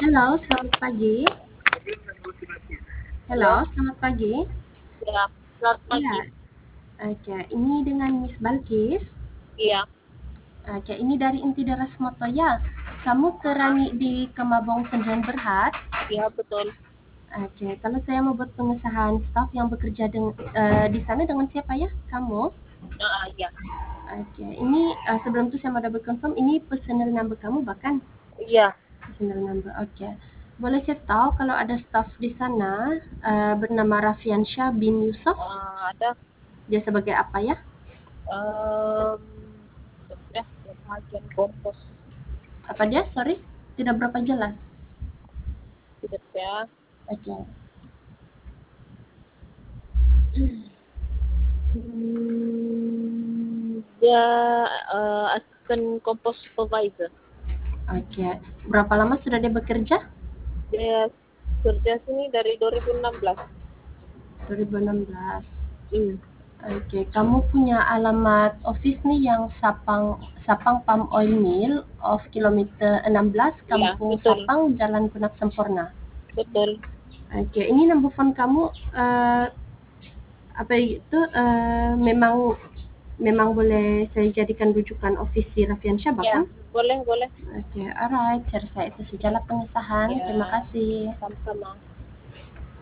Halo, selamat pagi. Halo, Halo, selamat pagi. ya, selamat Iya, pagi. oke. Ini dengan Miss Balkis. Iya, Oke, ini dari Inti Deras Moto ya. Kamu kerani di Kemabong Sendirian Berhad. iya betul. Oke, kalau saya mau buat pengesahan staf yang bekerja di sana dengan siapa ya? Kamu? Iya, Oke, ini sebelum itu saya mau double confirm. Ini personal number kamu bahkan iya, personal number. Oke. Boleh saya tahu kalau ada staf di sana bernama Rafiansyah bin Yusuf? ada Dia sebagai apa ya? em, ya, bagian kompos Apa dia? Sorry, tidak berapa jelas. tidak ya. Oke. Dia asisten kompos supervisor. Oke. Berapa lama sudah dia bekerja? Dia kerja sini dari 2016. 2016. Hmm, Oke, kamu punya alamat office nih yang Sapang Palm Oil Mill of kilometer 16 iya, Kampung betul, Sapang Jalan Punak Sempurna. betul. Oke, ini number phone kamu apa itu memang memang boleh saya jadikan rujukan office si Rafiansyah Ya, bahkan? boleh, boleh. Oke, alright. Saya rasa itu sajalah pengesahan. Terima Ya, kasih. sama-sama.